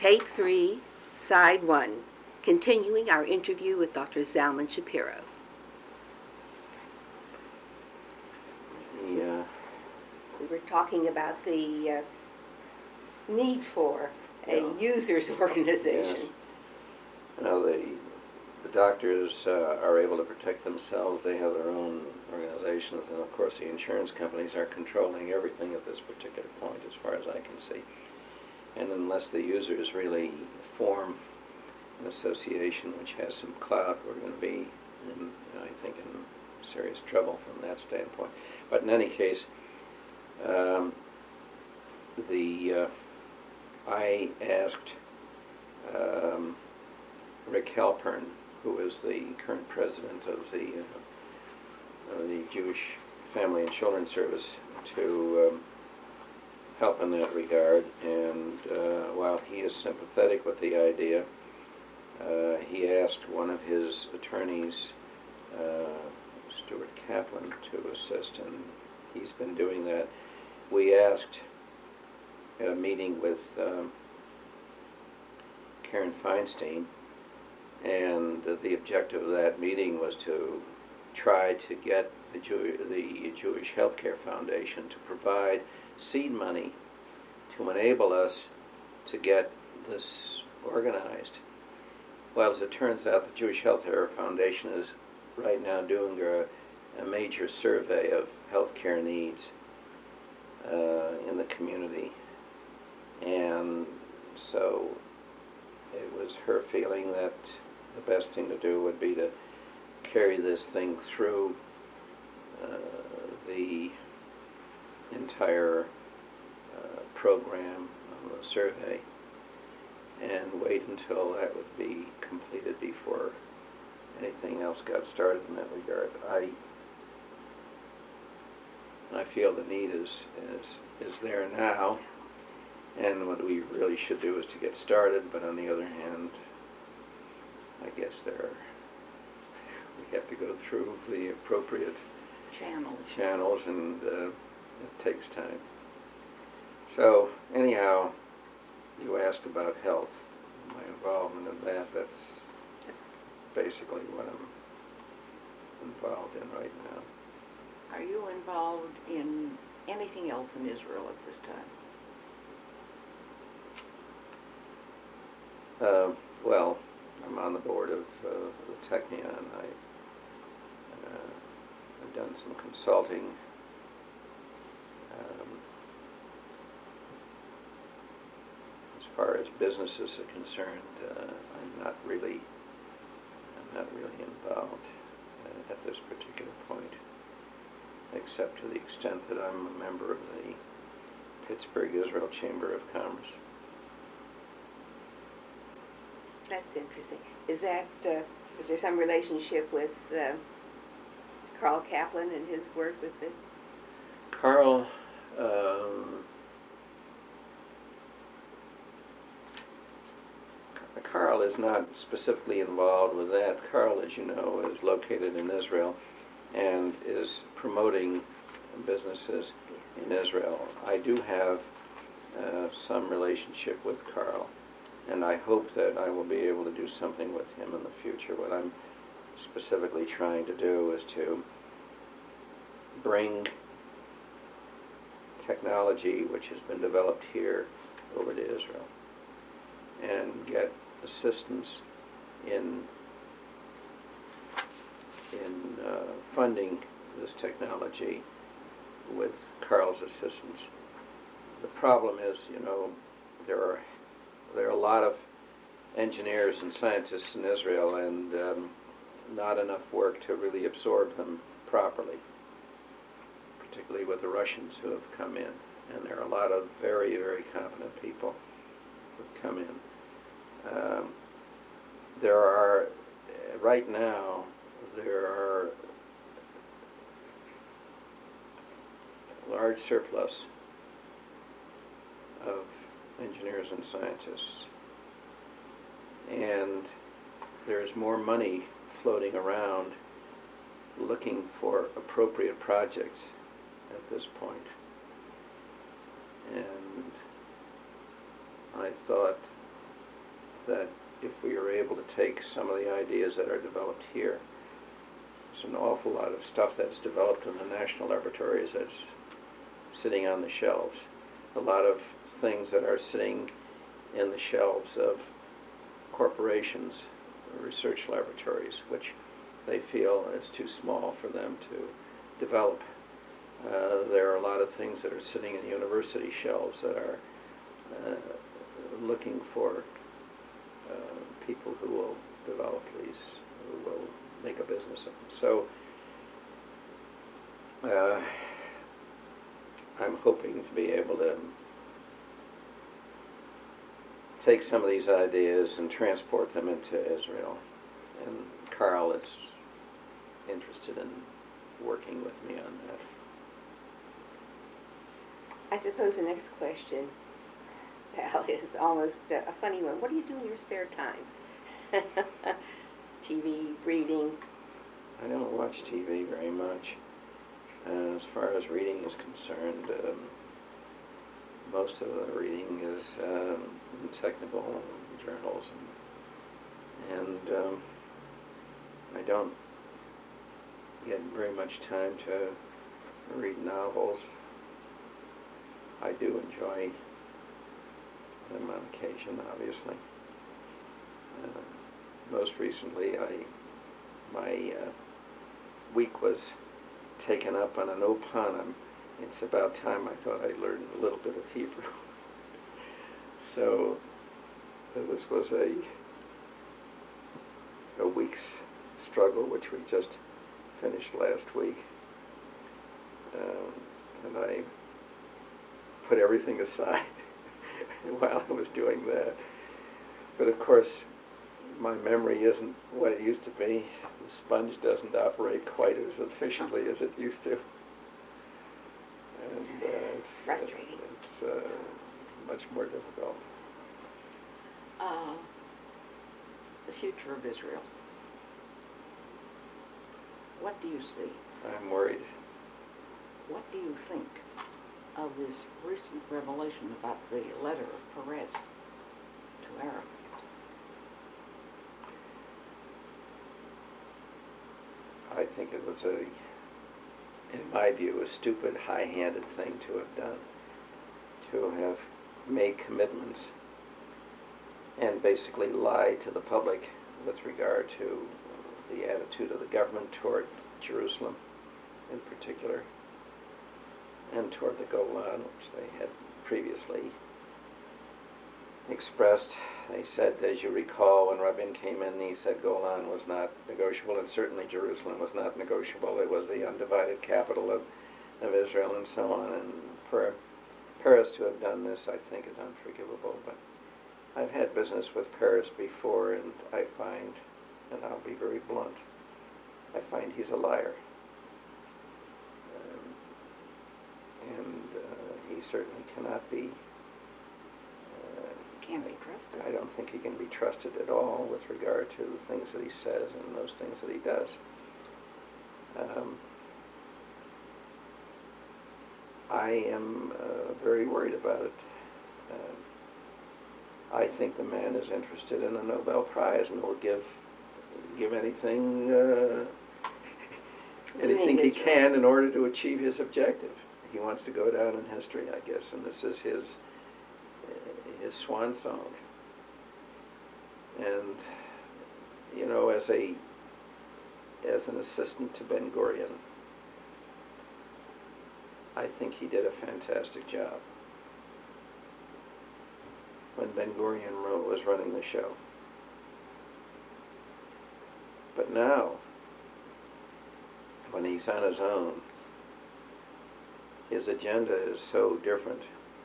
Tape 3, Side 1, continuing our interview with Dr. Zalman Shapiro. We were talking about the need for a users organization. Yes. Now, the doctors are able to protect themselves. They have their own organizations, and of course the insurance companies are controlling everything at this particular point, as far as I can see. And unless the users really form an association which has some clout, we're going to be, I think, in serious trouble from that standpoint. But in any case, I asked Rick Halpern, who is the current president of the Jewish Family and Children's Service, to help in that regard. And while he is sympathetic with the idea, he asked one of his attorneys, Stuart Kaplan, to assist, and he's been doing that. We asked at a meeting with Karen Feinstein, and the objective of that meeting was to try to get the Jewish Healthcare Foundation to provide seed money to enable us to get this organized. Well, as it turns out, the Jewish Healthcare Foundation is right now doing a major survey of healthcare needs in the community, and so it was her feeling that the best thing to do would be to carry this thing through the entire program of the survey and wait until that would be completed before anything else got started in that regard. I feel the need is there now, and what we really should do is to get started, but on the other hand, I guess we have to go through the appropriate channels, and it takes time. So anyhow, you asked about health, my involvement in that. That's basically what I'm involved in right now. Are you involved in anything else in Israel at this time? Well, I'm on the board of the Technion. I've done some consulting. As far as businesses are concerned, I'm not really involved at this particular point, except to the extent that I'm a member of the Pittsburgh Israel Chamber of Commerce. That's interesting. Is there some relationship with Carl Kaplan and his work with it? Carl, Carl is not specifically involved with that. Carl, as you know, is located in Israel and is promoting businesses in Israel. I do have some relationship with Carl, and I hope that I will be able to do something with him in the future. What I'm specifically trying to do is to bring technology which has been developed here over to Israel and get assistance in funding this technology with Carl's assistance. The problem is, there are a lot of engineers and scientists in Israel, and not enough work to really absorb them properly, particularly with the Russians who have come in. And there are a lot of very, very competent people who have come in. Right now, there are large surplus of engineers and scientists, and there's more money floating around looking for appropriate projects at this point. And I thought that if we are able to take some of the ideas that are developed here, there's an awful lot of stuff that's developed in the national laboratories that's sitting on the shelves. A lot of things that are sitting in the shelves of corporations, research laboratories, which they feel is too small for them to develop. There are a lot of things that are sitting in university shelves that are looking for people who will develop these, who will make a business of them. So I'm hoping to be able to take some of these ideas and transport them into Israel. And Carl is interested in working with me on that. I suppose the next question, Sal, is almost a funny one. What do you do in your spare time? TV, reading? I don't watch TV very much. As far as reading is concerned, most of the reading is in technical journals, and I don't get very much time to read novels. I do enjoy them on occasion, obviously. Most recently, my week was taken up on an Opanim. It's about time I thought I'd learned a little bit of Hebrew. So this was a week's struggle, which we just finished last week. And I put everything aside while I was doing that. But of course, my memory isn't what it used to be. The sponge doesn't operate quite as efficiently as it used to. And it's frustrating. It's much more difficult. The future of Israel. What do you see? I'm worried. What do you think of this recent revelation about the letter of Peres to Arafat? I think it was in my view, a stupid, high-handed thing to have done, to have made commitments and basically lied to the public with regard to the attitude of the government toward Jerusalem in particular, and toward the Golan, which they had previously expressed. They said, as you recall, when Rabin came in, he said Golan was not negotiable, and certainly Jerusalem was not negotiable. It was the undivided capital of Israel, and so on. And for Peres to have done this, I think, is unforgivable. But I've had business with Peres before, and I find, and I'll be very blunt, I find he's a liar. And he certainly cannot be. Can't be trusted. I don't think he can be trusted at all with regard to the things that he says and those things that he does. I am very worried about it. I think the man is interested in a Nobel Prize and will give anything he can in order to achieve his objective. He wants to go down in history, I guess, and this is his swan song. And you know, as an assistant to Ben Gurion, I think he did a fantastic job when Ben Gurion was running the show. But now, when he's on his own, his agenda is so different.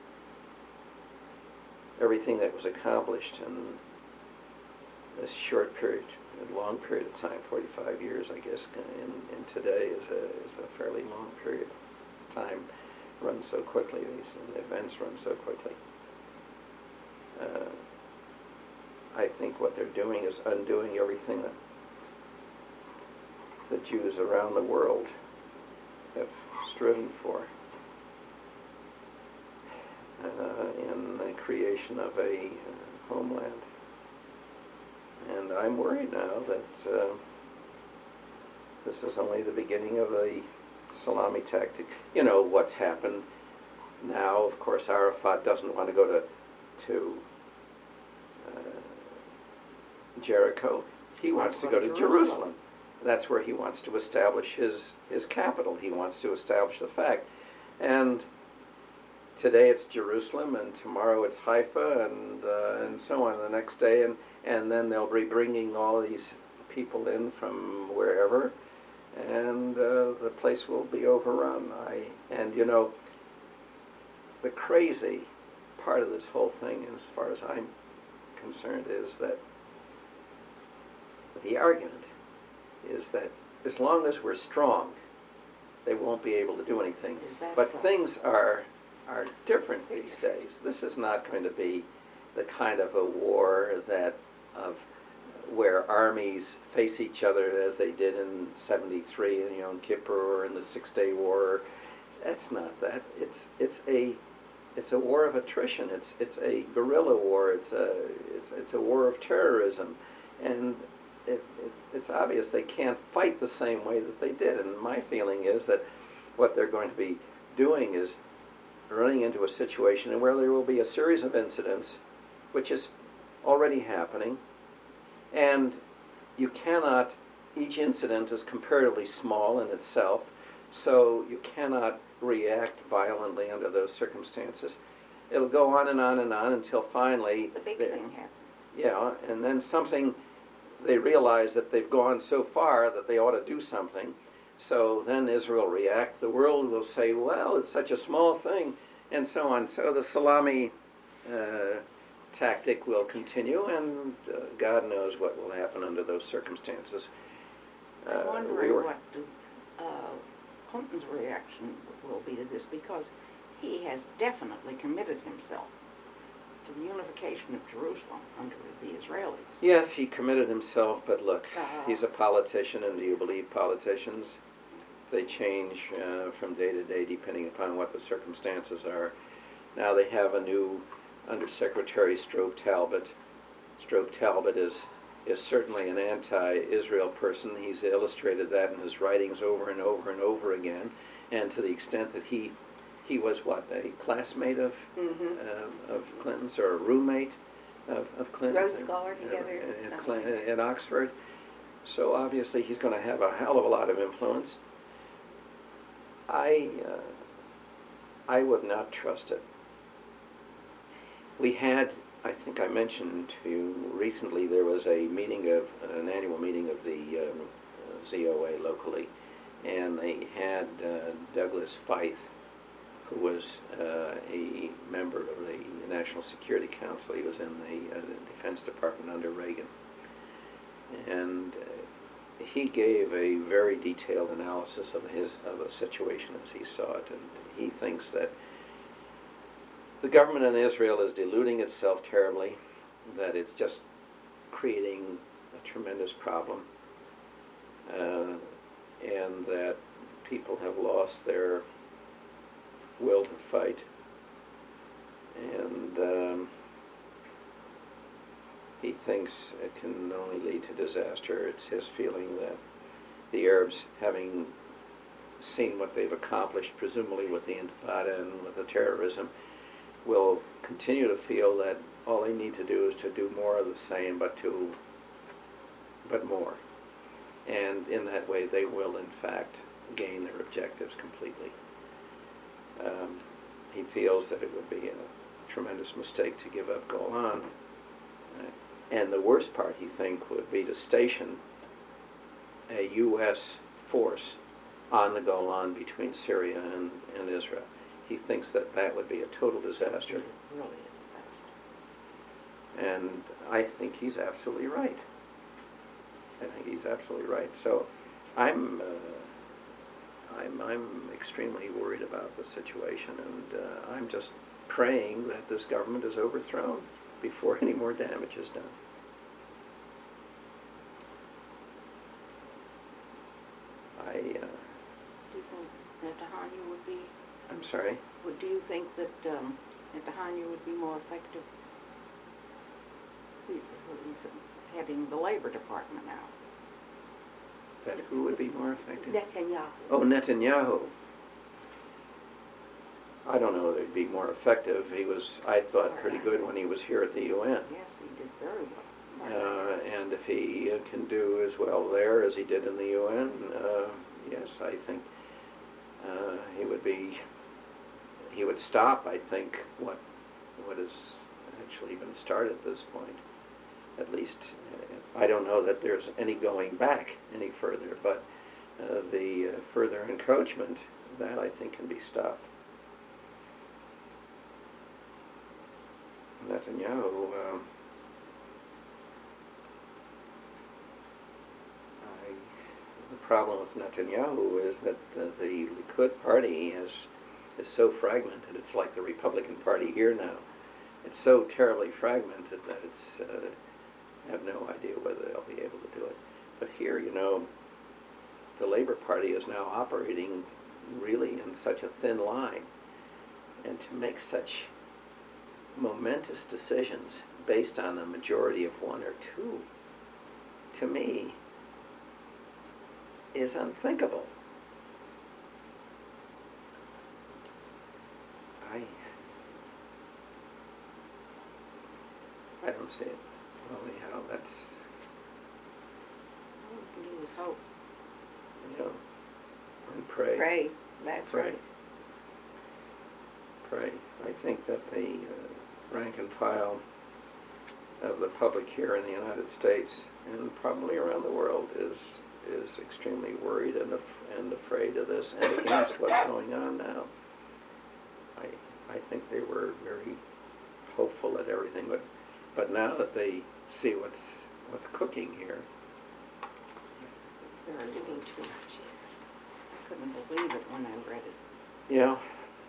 Everything that was accomplished in this short period, a long period of time, 45 years, I guess, in today is a fairly long period. Time runs so quickly, these events run so quickly. I think what they're doing is undoing everything that the Jews around the world have striven for in the creation of a homeland. And I'm worried now that this is only the beginning of the salami tactic. You know what's happened now. Of course, Arafat doesn't want to go to Jericho. He wants to go to Jerusalem. That's where he wants to establish his capital. He wants to establish the fact. And today it's Jerusalem, and tomorrow it's Haifa, and so on the next day, and then they'll be bringing all these people in from wherever, and the place will be overrun. And you know, the crazy part of this whole thing, as far as I'm concerned, is that the argument is that as long as we're strong, they won't be able to do anything. But so? Things are different these days. This is not going to be the kind of a war where armies face each other as they did in '73 in Yom Kippur or in the Six-Day War. That's not that. It's a war of attrition. It's a guerrilla war. It's a war of terrorism, and it's obvious they can't fight the same way that they did. And my feeling is that what they're going to be doing is running into a situation where there will be a series of incidents, which is already happening, and each incident is comparatively small in itself, so you cannot react violently under those circumstances. It'll go on and on and on until finally the big thing happens. Yeah, and then they realize that they've gone so far that they ought to do something. So then Israel reacts. The world will say, well, it's such a small thing, and so on. So the salami tactic will continue, and God knows what will happen under those circumstances. I'm wondering what Clinton's reaction will be to this, because he has definitely committed himself to the unification of Jerusalem under the Israelis. Yes, he committed himself, but look, he's a politician, and do you believe politicians? They change from day to day depending upon what the circumstances are. Now they have a new Undersecretary, Strobe Talbot. Strobe Talbot is certainly an anti-Israel person. He's illustrated that in his writings over and over and over again, and to the extent that he was a classmate of Clinton's, or a roommate of Clinton's. Rhodes Scholar together. At Oxford. So obviously he's going to have a hell of a lot of influence. I would not trust it. We had, I think I mentioned to you recently, there was an annual meeting of the ZOA locally, and they had Douglas Feith, who was a member of the National Security Council. He was in the Defense Department under Reagan. And he gave a very detailed analysis of the situation as he saw it, and he thinks that the government in Israel is deluding itself terribly, that it's just creating a tremendous problem, and that people have lost their will to fight, and he thinks it can only lead to disaster. It's his feeling that the Arabs, having seen what they've accomplished, presumably with the Intifada and with the terrorism, will continue to feel that all they need to do is to do more of the same, but more. And in that way, they will, in fact, gain their objectives completely. He feels that it would be a tremendous mistake to give up Golan. And the worst part, he thinks, would be to station a U.S. force on the Golan between Syria and Israel. He thinks that would be a total disaster. Really a disaster. And I think he's absolutely right. So I'm extremely worried about the situation, and I'm just praying that this government is overthrown before any more damage is done. Do you think Netanyahu would be... I'm sorry? Do you think that Netanyahu would be more effective? He's heading the Labor Department now. That who would be more effective? Netanyahu. Oh, Netanyahu. I don't know that he'd be more effective. He was, I thought, pretty good when he was here at the UN. Yes, he did very well. And if he can do as well there as he did in the UN, yes, I think he would stop, I think, what has actually been started at this point. At least, I don't know that there's any going back any further, but the further encroachment, that I think can be stopped. Netanyahu, the problem with Netanyahu is that the Likud party is so fragmented. It's like the Republican Party here now. It's so terribly fragmented that it's I have no idea whether they'll be able to do it. But here, the Labor Party is now operating really in such a thin line, and to make such momentous decisions based on a majority of one or two, to me, is unthinkable. I don't see it. Well, anyhow, that's... All we can do is hope. And pray. Pray, that's Pray. right. Pray. I think that the rank and file of the public here in the United States and probably around the world is extremely worried and afraid of this and against what's going on now. I think they were very hopeful that everything would, but now that they see what's cooking here, It's very little too much, yes. I couldn't believe it when I read it. yeah.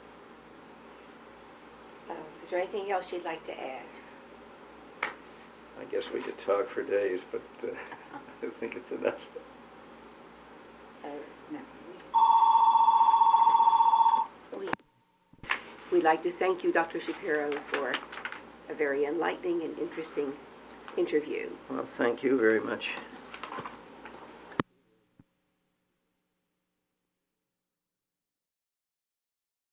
Is there anything else you'd like to add? I guess we could talk for days, but I think it's enough. No. We'd like to thank you, Dr. Shapiro, for a very enlightening and interesting interview. Well, thank you very much.